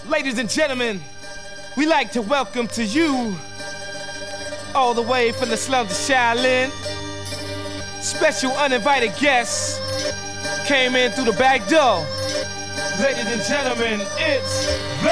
Ladies and gentlemen, we like to welcome to you, all the way from the slums of Shaolin, special uninvited guests came in through the back door. Ladies and gentlemen, it's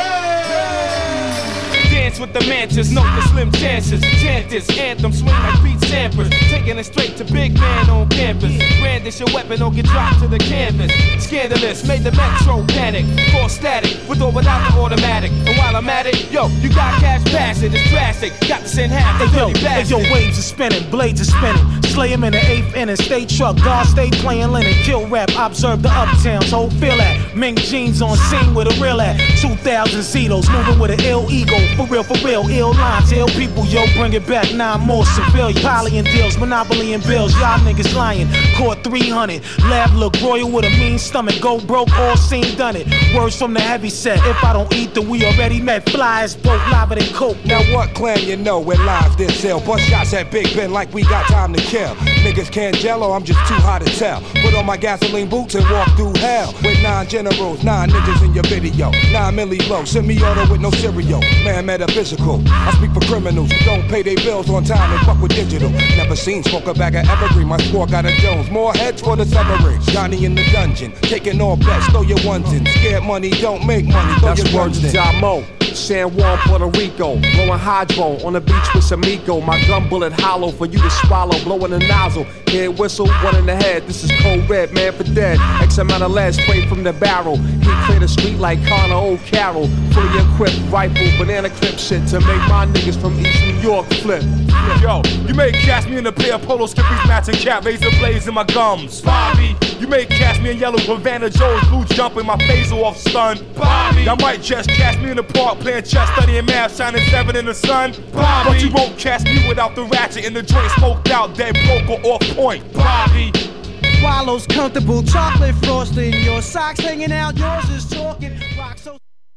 Dance with the mantis, note the slim chances. Chant this anthem, swing like beat samples. Taking it straight to big man on campus. Brandish your weapon or get dropped to the canvas. Scandalous, made the metro panic. For static, with or without the automatic. And while I'm at it, yo, you got cash passing, it's drastic. Got to send half the dirty bastard. Hey yo, waves are spinning, blades are spinning. Slay him in the 8th inning, stay truck, guard stay playing linen. Kill rap, observe the uptowns, hold feel at. Mink jeans on scene with a real at. 2,000 Zetos, moving with an ill ego. For real, ill lines, ill people, yo, bring it back, 9 more civilians. Poly and deals, monopoly and bills, y'all niggas lying. Caught 300, lab look royal with a mean stomach. Go broke, all seen, done it. Words from the heavy set, if I don't eat, then we already met. Fly as broke, lava than coke. Now what clan you know with lives this sell? Bust shots at Big Ben like we got time to kill. Niggas can't jello, I'm just too hot to tell. Put on my gasoline boots and walk through hell. With 9 generals, 9 niggas in your video. 9 milli low, semi-auto with no cereal. Man, metaphysical. I speak for criminals who don't pay their bills on time and fuck with digital. Never seen smoke a bag of evergreen. My squad got a Jones. More heads for the submarine. Johnny in the dungeon, taking all bets. Throw your ones in. Scared money don't make money. Throw That's your words guns of in. Jamo. San Juan, Puerto Rico, blowing hydro on the beach with Samico. My gun bullet hollow for you to swallow, blowing a nozzle. Head whistle, one in the head. This is cold red, man for dead. X amount of lead sprayed from the barrel. He cleared the street like Connor O'Carroll. Fully equipped rifle, banana clip shit to make my niggas from East New York flip. Yo, you may catch me in a pair of polo skippies, matching cap, razor blades in my gums. Bobby, you may catch me in yellow Havana Joe's blue jumping my face off stun. Bobby, y'all might just catch me in the park playing chess, studying math, shining 7 in the sun. Bobby, but you won't catch me without the ratchet in the joint, smoked out, dead broke or off point. Bobby. Swallows comfortable, chocolate frosting. Your socks hanging out, yours is talking. Rock so